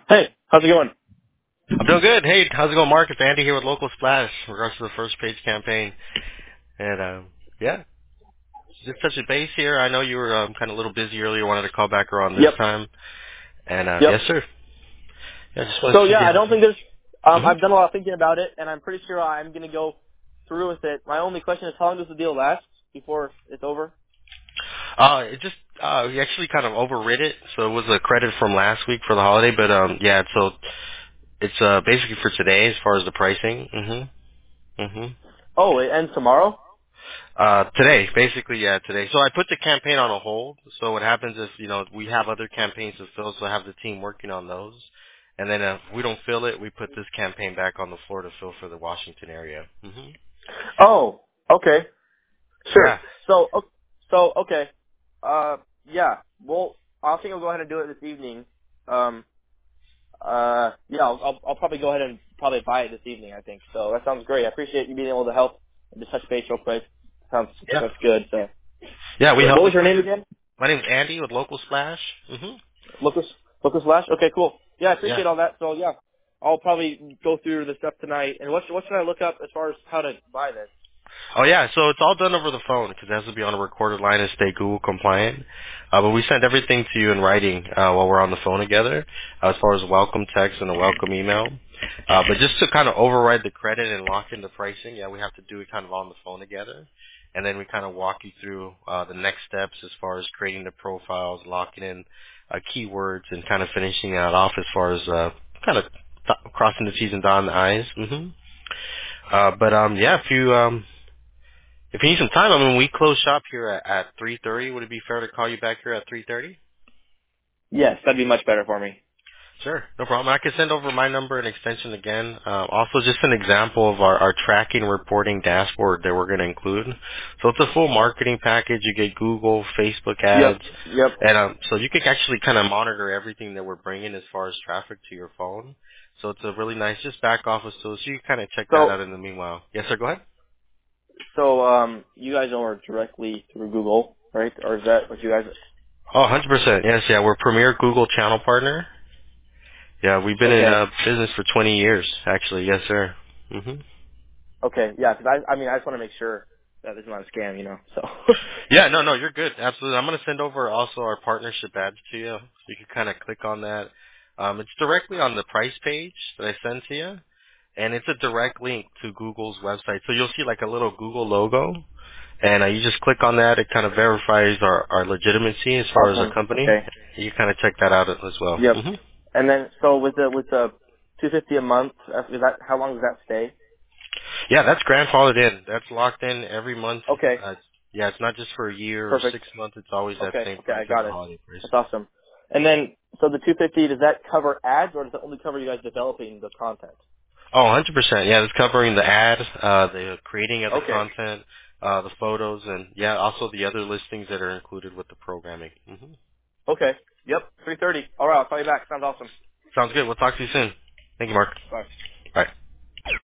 Hey, how's it going? I'm doing good. Hey, how's it going, Mark? It's Andy here with Local Splash in regards to the first page campaign. And yeah, just touch a base here. I know you were kind of a little busy earlier. Wanted to call back around this Yep, time. And yep. yes, sir. Yeah, just wanted So to see yeah, I you. don't think there's. Mm-hmm. I've done a lot of thinking about it, and I'm pretty sure I'm gonna go through with it. My only question is, how long does the deal last before it's over? It just we actually kind of overrid it, so it was a credit from last week for the holiday. But yeah, so it's basically for today as far as the pricing. Mm-hmm. Mm-hmm. Oh, it ends tomorrow. Today, basically, yeah, today. So I put the campaign on a hold. So what happens is, we have other campaigns to fill, so I have the team working on those. And then if we don't fill it, we put this campaign back on the floor to fill for the Washington area. Hmm. Oh, okay, sure. Yeah. So okay. Uh, yeah. Well, I think I'll go ahead and do it this evening. Um, yeah, I'll probably go ahead and probably buy it this evening. I think so. That sounds great. I appreciate you being able to help and just touch base real quick. Sounds Yeah. that's good. So, Yeah, we what help. was your name again? My name's Andy with Local Splash. Hmm. Locus Flash. Okay, cool. Yeah, I Yeah. appreciate all that. So yeah, I'll probably go through the stuff tonight. And what should I look up as far as how to buy this? Oh yeah, so it's all done over the phone because it has to be on a recorded line and stay Google compliant. But we send everything to you in writing while we're on the phone together, as far as a welcome text and a welcome email. But just to kind of override the credit and lock in the pricing, yeah, we have to do it kind of on the phone together, and then we kind of walk you through the next steps as far as creating the profiles, locking in keywords, and kind of finishing that off as far as kind of crossing the T's and dotting the I's. Hmm. But yeah, if you need some time, I mean, we close shop here at 3:30. Would it be fair to call you back here at 3:30? Yes, that'd be much better for me. Sure, no problem. I can send over my number and extension again. Also, just an example of our tracking reporting dashboard that we're going to include. So it's a full marketing package. You get Google, Facebook Yep, ads, yep. and so you can actually kind of monitor everything that we're bringing as far as traffic to your phone. So it's a really nice, just back office tool. So you can kind of check that So out in the meanwhile. Yes, sir. Go ahead. you guys are directly through Google, right? Or is that what you guys? Oh, 100%. Yes, yeah. We're premier Google channel partner. Yeah, we've been in Okay, business for 20 years, actually. Yes, sir. Hmm. okay, yeah. Because I mean, I just want to make sure that it's not a scam, you know. So. Yeah, no, you're good. Absolutely. I'm going to send over also our partnership badge to you, so you can kind of click on that. It's directly on the price page that I sent to you, and it's a direct link to Google's website. So you'll see like a little Google logo, and you just click on that. It kind of verifies our legitimacy as far as our Awesome. company. Okay. You kind of check that out as well. Yep. Hmm. And then so with the $250 a month, is that how long does that stay? Yeah, that's grandfathered in. That's locked in every month. Okay. Yeah, it's not just for a year or Perfect. 6 months. It's always that Okay. same Okay, price I as got the it. holiday price. That's awesome. And then, so the 250, does that cover ads or does it only cover you guys developing the content? Oh, 100%. Yeah, it's covering the ad, the creating of the Okay. content, the photos, and yeah, also the other listings that are included with the programming. Hmm. Okay. Yep. 330. All right. I'll call you back. Sounds awesome. Sounds good. We'll talk to you soon. Thank you, Mark. Bye. Bye.